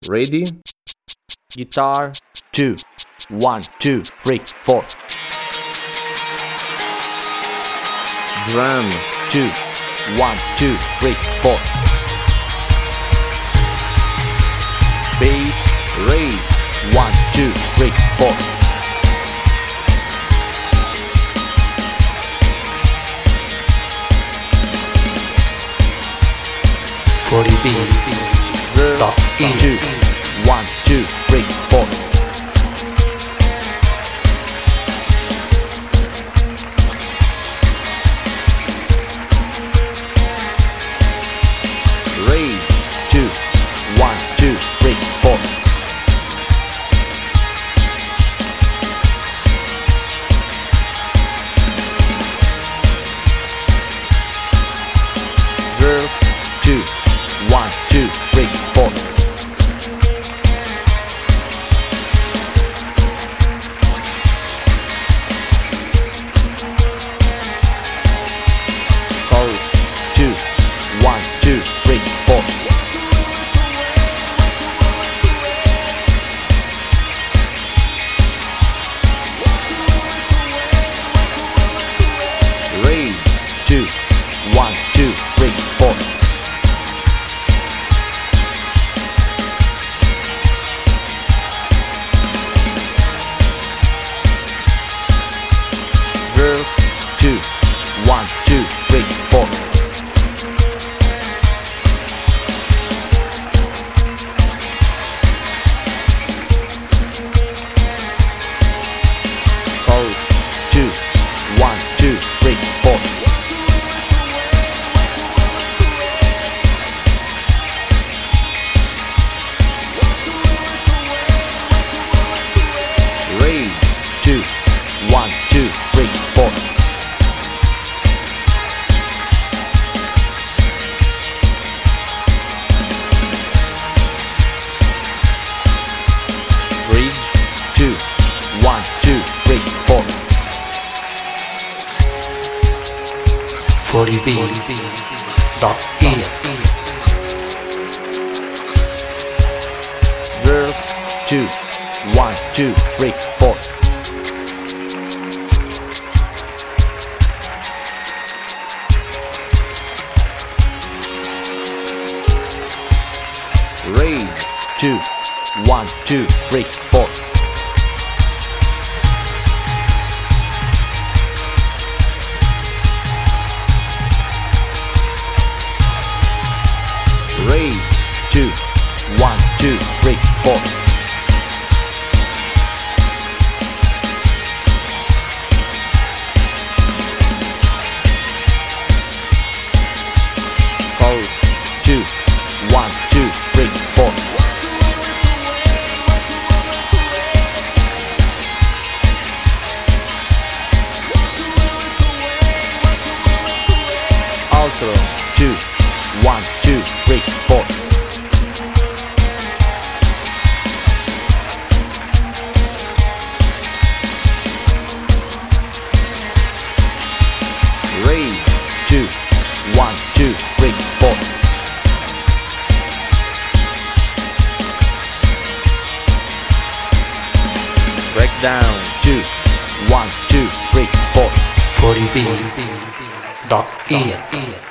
Ready? Guitar 2, 1, 2, 3, 4. Drum 2, 1, 2, 3, 4. Bass, raise 1, 2, 3, 4. 40B Verse 2, 1, 2, 3, 4. Raise 2, 1, 2, 3, 4. Verse 2, 1, 2, 3, 4. Chorus 2, 1, 2, 3, 4. Raise 2, 1, 2, 3, 4. Verse 2, 1, 2, 3, 4. Chorus 2, 1, 2, 3, 4. Raise 2, 1, 2, 3, 4. Bridge 2, 1, 2, 3, 4. 40B.E Verse 2, 1, 2, 3, 4. Raise 2, 1, 2, 3, 4. Raise 2, 1, 2, 3, 4. Chorus 2, 1, 2, 3, 4. Outro 2, 1, 2, 3, 4. Raise 2, 1, 2, 3, 4. Breakdown 2, 1, 2, 3, 4. 40B.E